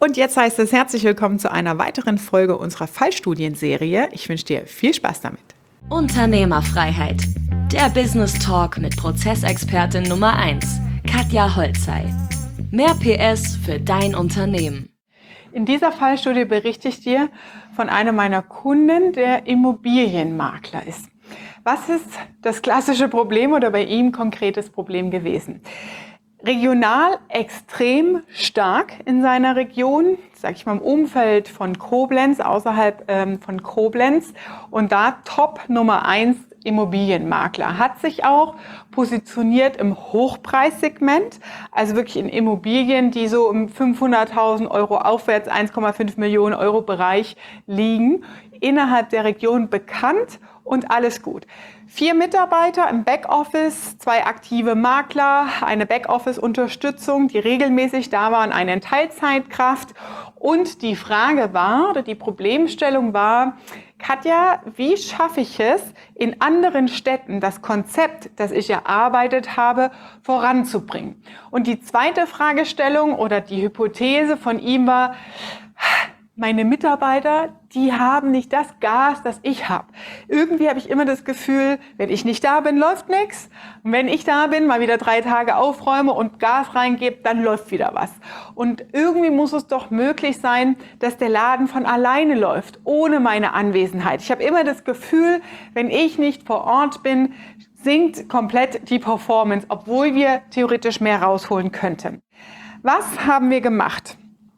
Und jetzt heißt es herzlich willkommen zu einer weiteren Folge unserer Fallstudienserie. Ich wünsche dir viel Spaß damit. Unternehmerfreiheit. Der Business Talk mit Prozessexpertin Nummer 1, Katja Holzei. Mehr PS für dein Unternehmen. In dieser Fallstudie berichte ich dir von einem meiner Kunden, der Immobilienmakler ist. Was ist das klassische Problem oder bei ihm konkretes Problem gewesen? Regional extrem stark in seiner Region, sage ich mal im Umfeld von Koblenz, außerhalb von Koblenz, und da Top Nummer 1 Immobilienmakler. Hat sich auch positioniert im Hochpreissegment, also wirklich in Immobilien, die so im 500.000 Euro aufwärts, 1,5 Millionen Euro Bereich liegen, innerhalb der Region bekannt und alles gut. 4 Mitarbeiter im Backoffice, 2 aktive Makler, eine Backoffice-Unterstützung, die regelmäßig da waren, eine Teilzeitkraft. Und die Frage war, oder die Problemstellung war, Katja, wie schaffe ich es, in anderen Städten das Konzept, das ich erarbeitet habe, voranzubringen? Und die zweite Fragestellung oder die Hypothese von ihm war, meine Mitarbeiter, die haben nicht das Gas, das ich habe. Irgendwie habe ich immer das Gefühl, wenn ich nicht da bin, läuft nichts. Und wenn ich da bin, mal wieder 3 Tage aufräume und Gas reingebe, dann läuft wieder was. Und irgendwie muss es doch möglich sein, dass der Laden von alleine läuft, ohne meine Anwesenheit. Ich habe immer das Gefühl, wenn ich nicht vor Ort bin, sinkt komplett die Performance, obwohl wir theoretisch mehr rausholen könnten. Was haben wir gemacht?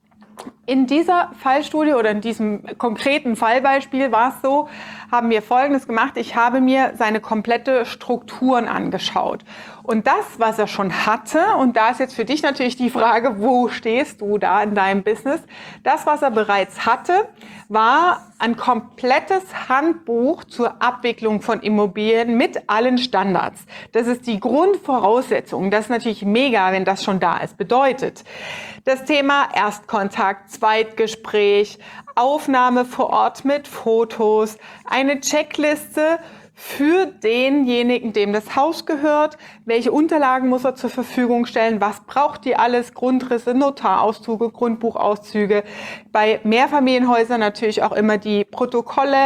In dieser Fallstudie oder in diesem konkreten Fallbeispiel war es so, haben wir Folgendes gemacht. Ich habe mir seine komplette Strukturen angeschaut. Und das, was er schon hatte, und da ist jetzt für dich natürlich die Frage, wo stehst du da in deinem Business? Das, was er bereits hatte, war ein komplettes Handbuch zur Abwicklung von Immobilien mit allen Standards. Das ist die Grundvoraussetzung. Das ist natürlich mega, wenn das schon da ist. Bedeutet, das Thema Erstkontakt, Zweitgespräch, Aufnahme vor Ort mit Fotos, eine Checkliste für denjenigen, dem das Haus gehört, welche Unterlagen muss er zur Verfügung stellen, was braucht die alles, Grundrisse, Notarauszüge, Grundbuchauszüge, bei Mehrfamilienhäusern natürlich auch immer die Protokolle,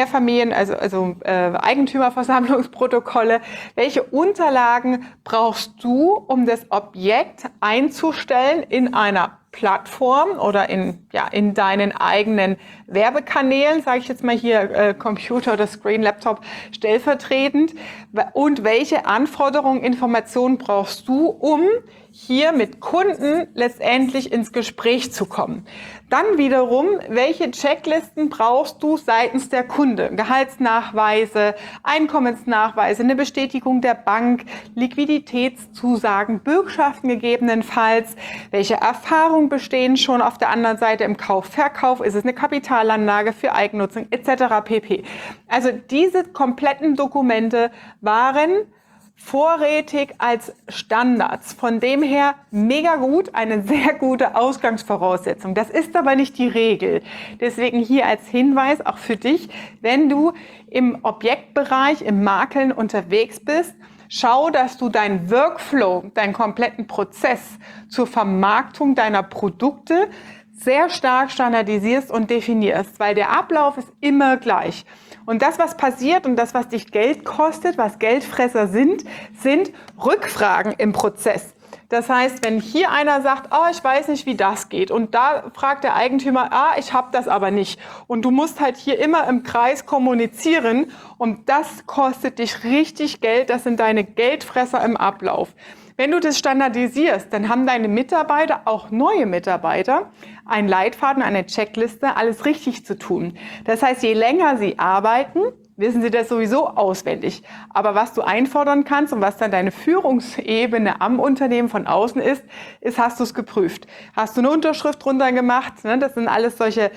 Eigentümerversammlungsprotokolle, welche Unterlagen brauchst du, um das Objekt einzustellen in einer Plattform oder in deinen eigenen Werbekanälen, sage ich jetzt mal hier Computer oder Screen, Laptop stellvertretend, und welche Anforderungen, Informationen brauchst du, um hier mit Kunden letztendlich ins Gespräch zu kommen. Dann wiederum, welche Checklisten brauchst du seitens der Kunde? Gehaltsnachweise, Einkommensnachweise, eine Bestätigung der Bank, Liquiditätszusagen, Bürgschaften gegebenenfalls. Welche Erfahrungen bestehen schon auf der anderen Seite im Kauf, Verkauf? Ist es eine Kapitalanlage für Eigennutzung etc. pp. Also diese kompletten Dokumente waren vorrätig als Standards. Von dem her mega gut, eine sehr gute Ausgangsvoraussetzung. Das ist aber nicht die Regel. Deswegen hier als Hinweis auch für dich, wenn du im Objektbereich, im Makeln unterwegs bist, schau, dass du deinen Workflow, deinen kompletten Prozess zur Vermarktung deiner Produkte sehr stark standardisierst und definierst, weil der Ablauf ist immer gleich. Und das, was passiert und das, was dich Geld kostet, was Geldfresser sind Rückfragen im Prozess. Das heißt, wenn hier einer sagt, ich weiß nicht, wie das geht, und da fragt der Eigentümer, ich habe das aber nicht, und du musst halt hier immer im Kreis kommunizieren, und das kostet dich richtig Geld, das sind deine Geldfresser im Ablauf. Wenn du das standardisierst, dann haben deine Mitarbeiter, auch neue Mitarbeiter, einen Leitfaden, eine Checkliste, alles richtig zu tun. Das heißt, je länger sie arbeiten, wissen sie das sowieso auswendig. Aber was du einfordern kannst und was dann deine Führungsebene am Unternehmen von außen ist, hast du es geprüft. Hast du eine Unterschrift drunter gemacht? Das sind alles solche,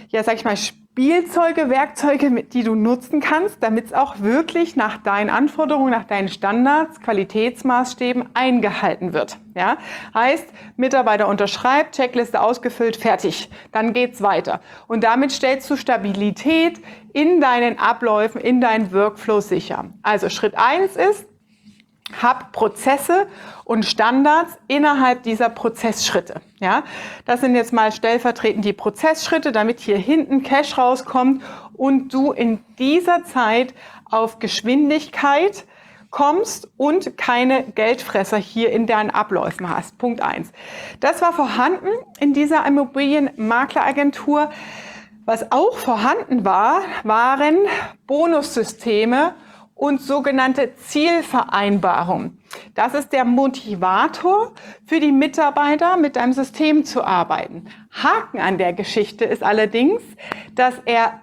Spielzeuge, Werkzeuge, die du nutzen kannst, damit es auch wirklich nach deinen Anforderungen, nach deinen Standards, Qualitätsmaßstäben eingehalten wird. Ja? Heißt, Mitarbeiter unterschreibt, Checkliste ausgefüllt, fertig. Dann geht's weiter. Und damit stellst du Stabilität in deinen Abläufen, in deinen Workflow sicher. Also Schritt 1 ist, Hab Prozesse und Standards innerhalb dieser Prozessschritte. Ja, das sind jetzt mal stellvertretend die Prozessschritte, damit hier hinten Cash rauskommt und du in dieser Zeit auf Geschwindigkeit kommst und keine Geldfresser hier in deinen Abläufen hast. Punkt 1. Das war vorhanden in dieser Immobilienmakleragentur. Was auch vorhanden war, waren Bonussysteme und sogenannte Zielvereinbarungen. Das ist der Motivator für die Mitarbeiter, mit deinem System zu arbeiten. Haken an der Geschichte ist allerdings, dass er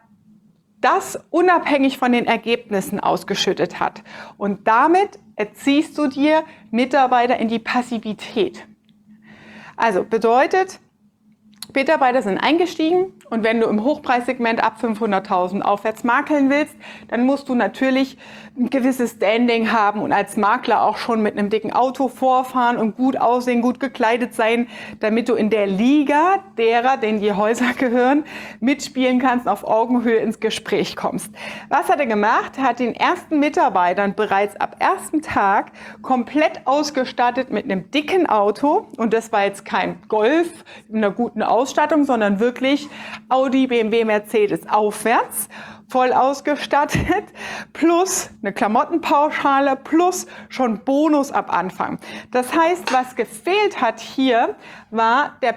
das unabhängig von den Ergebnissen ausgeschüttet hat. Und damit erziehst du dir Mitarbeiter in die Passivität. Also bedeutet, Mitarbeiter sind eingestiegen und wenn du im Hochpreissegment ab 500.000 aufwärts makeln willst, dann musst du natürlich ein gewisses Standing haben und als Makler auch schon mit einem dicken Auto vorfahren und gut aussehen, gut gekleidet sein, damit du in der Liga derer, denen die Häuser gehören, mitspielen kannst, auf Augenhöhe ins Gespräch kommst. Was hat er gemacht? Er hat den ersten Mitarbeitern bereits ab ersten Tag komplett ausgestattet mit einem dicken Auto und das war jetzt kein Golf in einer guten Ausstattung, sondern wirklich Audi, BMW, Mercedes aufwärts, voll ausgestattet, plus eine Klamottenpauschale, plus schon Bonus ab Anfang. Das heißt, was gefehlt hat hier, war der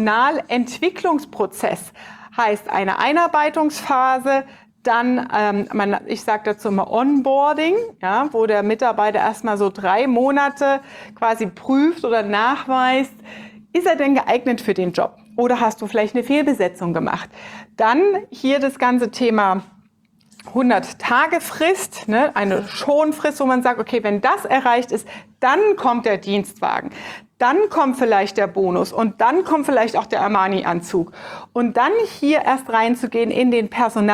Personalentwicklungsprozess. Heißt eine Einarbeitungsphase, dann, ich sage dazu immer Onboarding, ja, wo der Mitarbeiter erstmal so 3 Monate quasi prüft oder nachweist, ist er denn geeignet für den Job? Oder hast du vielleicht eine Fehlbesetzung gemacht? Dann hier das ganze Thema 100-Tage-Frist, ne, eine Schonfrist, wo man sagt, okay, wenn das erreicht ist, dann kommt der Dienstwagen. Dann kommt vielleicht der Bonus und dann kommt vielleicht auch der Armani-Anzug. Und dann hier erst reinzugehen in den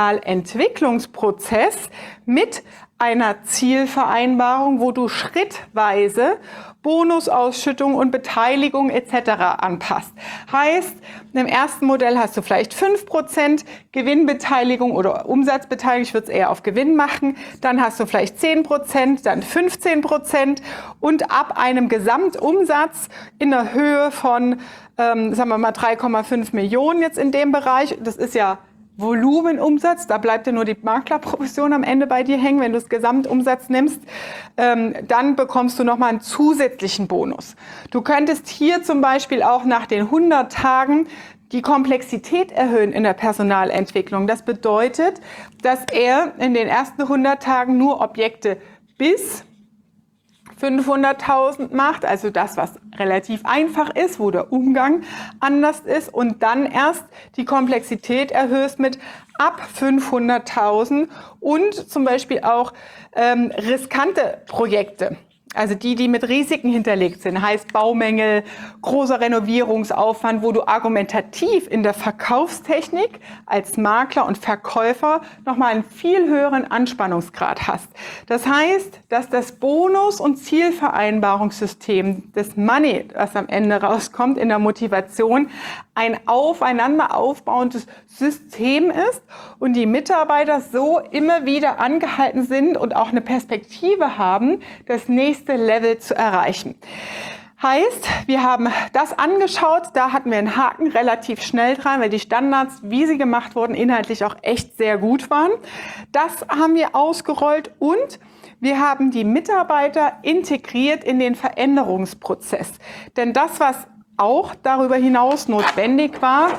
Personalentwicklungsprozess mit einer Zielvereinbarung, wo du schrittweise Bonusausschüttung und Beteiligung etc. anpasst. Heißt, im ersten Modell hast du vielleicht 5% Gewinnbeteiligung oder Umsatzbeteiligung, ich würde es eher auf Gewinn machen, dann hast du vielleicht 10%, dann 15% und ab einem Gesamtumsatz in der Höhe von, sagen wir mal 3,5 Millionen jetzt in dem Bereich, das ist ja Volumenumsatz, da bleibt ja nur die Maklerprovision am Ende bei dir hängen, wenn du das Gesamtumsatz nimmst, dann bekommst du nochmal einen zusätzlichen Bonus. Du könntest hier zum Beispiel auch nach den 100 Tagen die Komplexität erhöhen in der Personalentwicklung. Das bedeutet, dass er in den ersten 100 Tagen nur Objekte bis 500.000 macht, also das, was relativ einfach ist, wo der Umgang anders ist und dann erst die Komplexität erhöhst mit ab 500.000 und zum Beispiel auch riskante Projekte. Also die mit Risiken hinterlegt sind, heißt Baumängel, großer Renovierungsaufwand, wo du argumentativ in der Verkaufstechnik als Makler und Verkäufer nochmal einen viel höheren Anspannungsgrad hast. Das heißt, dass das Bonus- und Zielvereinbarungssystem des Money, was am Ende rauskommt in der Motivation, ein aufeinander aufbauendes System ist und die Mitarbeiter so immer wieder angehalten sind und auch eine Perspektive haben, das nächste Level zu erreichen. Heißt, wir haben das angeschaut, da hatten wir einen Haken relativ schnell dran, weil die Standards, wie sie gemacht wurden, inhaltlich auch echt sehr gut waren. Das haben wir ausgerollt und wir haben die Mitarbeiter integriert in den Veränderungsprozess. Denn das, was auch darüber hinaus notwendig war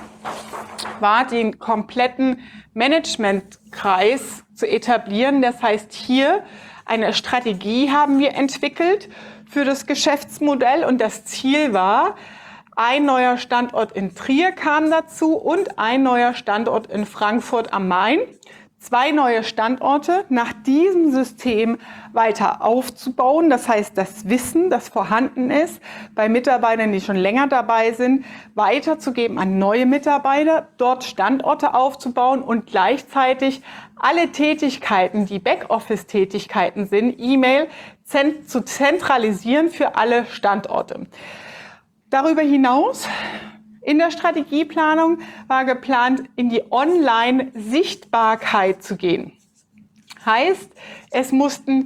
den kompletten Managementkreis zu etablieren. Das heißt, hier eine Strategie haben wir entwickelt für das Geschäftsmodell und das Ziel war, ein neuer Standort in Trier kam dazu und ein neuer Standort in Frankfurt am Main. 2 neue Standorte nach diesem System weiter aufzubauen. Das heißt, das Wissen, das vorhanden ist, bei Mitarbeitern, die schon länger dabei sind, weiterzugeben an neue Mitarbeiter, dort Standorte aufzubauen und gleichzeitig alle Tätigkeiten, die Backoffice-Tätigkeiten sind, E-Mail zu zentralisieren für alle Standorte. Darüber hinaus in der Strategieplanung war geplant, in die Online-Sichtbarkeit zu gehen. Heißt, es mussten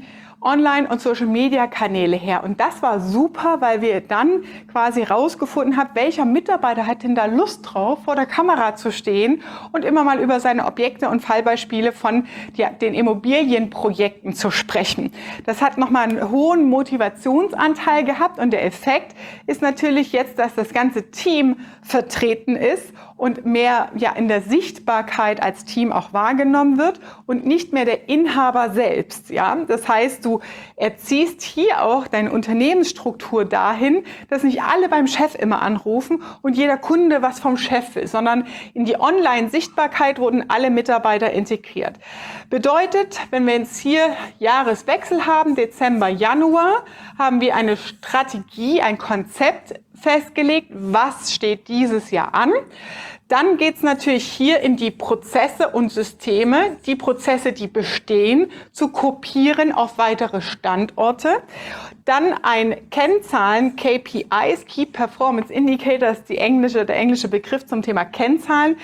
Online- und Social-Media-Kanäle her. Und das war super, weil wir dann quasi rausgefunden haben, welcher Mitarbeiter hat denn da Lust drauf, vor der Kamera zu stehen und immer mal über seine Objekte und Fallbeispiele von den Immobilienprojekten zu sprechen. Das hat nochmal einen hohen Motivationsanteil gehabt und der Effekt ist natürlich jetzt, dass das ganze Team vertreten ist und mehr in der Sichtbarkeit als Team auch wahrgenommen wird und nicht mehr der Inhaber selbst. Ja? Das heißt, du erziehst hier auch deine Unternehmensstruktur dahin, dass nicht alle beim Chef immer anrufen und jeder Kunde was vom Chef will, sondern in die Online-Sichtbarkeit wurden alle Mitarbeiter integriert. Bedeutet, wenn wir jetzt hier Jahreswechsel haben, Dezember, Januar, haben wir eine Strategie, ein Konzept festgelegt, was steht dieses Jahr an. Dann geht es natürlich hier in die Prozesse und Systeme, die Prozesse, die bestehen, zu kopieren auf weitere Standorte. Dann ein Kennzahlen, KPIs, Key Performance Indicators, der englische Begriff zum Thema Kennzahlen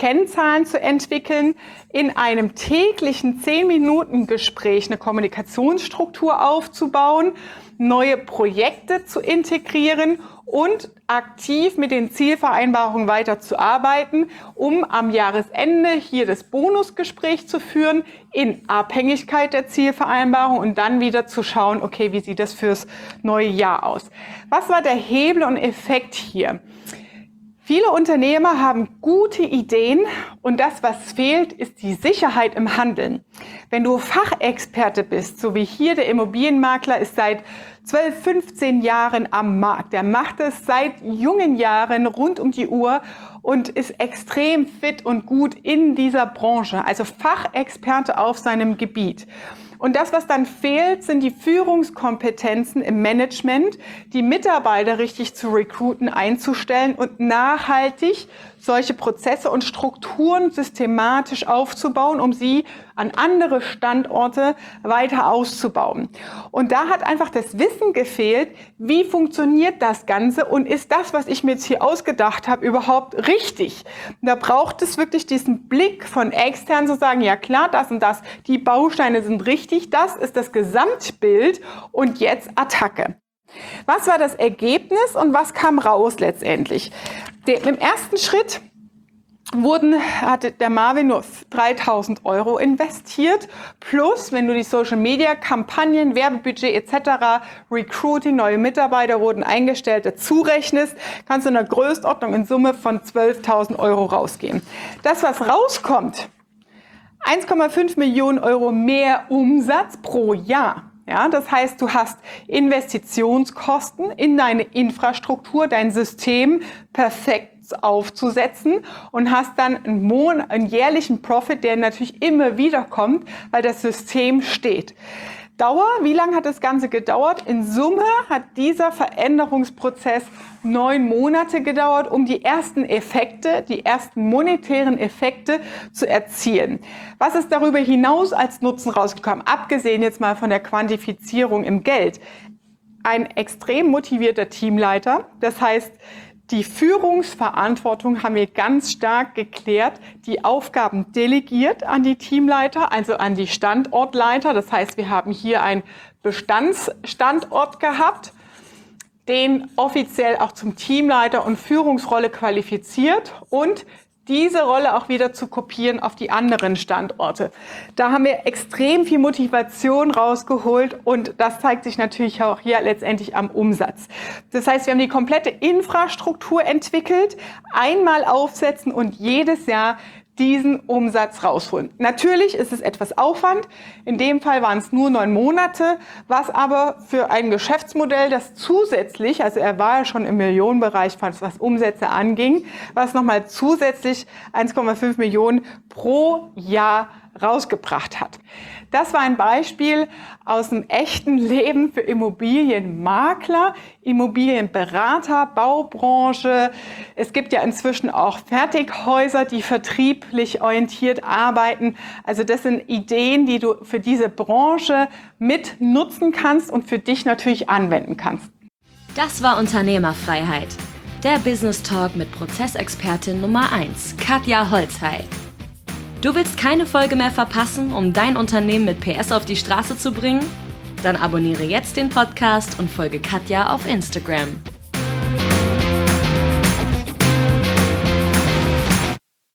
zu entwickeln, in einem täglichen 10-Minuten-Gespräch eine Kommunikationsstruktur aufzubauen, neue Projekte zu integrieren und aktiv mit den Zielvereinbarungen weiterzuarbeiten, um am Jahresende hier das Bonusgespräch zu führen in Abhängigkeit der Zielvereinbarung und dann wieder zu schauen, okay, wie sieht das fürs neue Jahr aus? Was war der Hebel und Effekt hier? Viele Unternehmer haben gute Ideen und das, was fehlt, ist die Sicherheit im Handeln. Wenn du Fachexperte bist, so wie hier der Immobilienmakler ist seit 12, 15 Jahren am Markt. Der macht es seit jungen Jahren rund um die Uhr und ist extrem fit und gut in dieser Branche, also Fachexperte auf seinem Gebiet. Und das, was dann fehlt, sind die Führungskompetenzen im Management, die Mitarbeiter richtig zu recruiten, einzustellen und nachhaltig solche Prozesse und Strukturen systematisch aufzubauen, um sie an andere Standorte weiter auszubauen. Und da hat einfach das Wissen gefehlt, wie funktioniert das Ganze und ist das, was ich mir jetzt hier ausgedacht habe, überhaupt richtig? Da braucht es wirklich diesen Blick von extern zu sagen, ja klar, das und das, die Bausteine sind richtig, das ist das Gesamtbild und jetzt Attacke. Was war das Ergebnis und was kam raus letztendlich? Im ersten Schritt hatte der Marvin nur 3.000 € investiert, plus, wenn du die Social-Media-Kampagnen, Werbebudget etc., Recruiting, neue Mitarbeiter wurden eingestellt, dazu rechnest, kannst du in einer Größenordnung in Summe von 12.000 € rausgehen. Das, was rauskommt, 1,5 Millionen € mehr Umsatz pro Jahr. Ja, das heißt, du hast Investitionskosten in deine Infrastruktur, dein System perfekt aufzusetzen und hast dann einen jährlichen Profit, der natürlich immer wieder kommt, weil das System steht. Dauer, wie lange hat das Ganze gedauert? In Summe hat dieser Veränderungsprozess 9 Monate gedauert, um die ersten Effekte, die ersten monetären Effekte zu erzielen. Was ist darüber hinaus als Nutzen rausgekommen? Abgesehen jetzt mal von der Quantifizierung im Geld. Ein extrem motivierter Teamleiter, das heißt, die Führungsverantwortung haben wir ganz stark geklärt, die Aufgaben delegiert an die Teamleiter, also an die Standortleiter. Das heißt, wir haben hier einen Bestandsstandort gehabt, den offiziell auch zum Teamleiter und Führungsrolle qualifiziert und diese Rolle auch wieder zu kopieren auf die anderen Standorte. Da haben wir extrem viel Motivation rausgeholt und das zeigt sich natürlich auch hier letztendlich am Umsatz. Das heißt, wir haben die komplette Infrastruktur entwickelt, einmal aufsetzen und jedes Jahr diesen Umsatz rausholen. Natürlich ist es etwas Aufwand. In dem Fall waren es nur 9 Monate, was aber für ein Geschäftsmodell, das zusätzlich, also er war ja schon im Millionenbereich, was Umsätze anging, was nochmal zusätzlich 1,5 Millionen pro Jahr rausgebracht hat. Das war ein Beispiel aus dem echten Leben für Immobilienmakler, Immobilienberater, Baubranche. Es gibt ja inzwischen auch Fertighäuser, die vertrieblich orientiert arbeiten. Also das sind Ideen, die du für diese Branche mit nutzen kannst und für dich natürlich anwenden kannst. Das war Unternehmerfreiheit. Der Business Talk mit Prozessexpertin Nummer 1, Katja Holzhey. Du willst keine Folge mehr verpassen, um dein Unternehmen mit PS auf die Straße zu bringen? Dann abonniere jetzt den Podcast und folge Katja auf Instagram.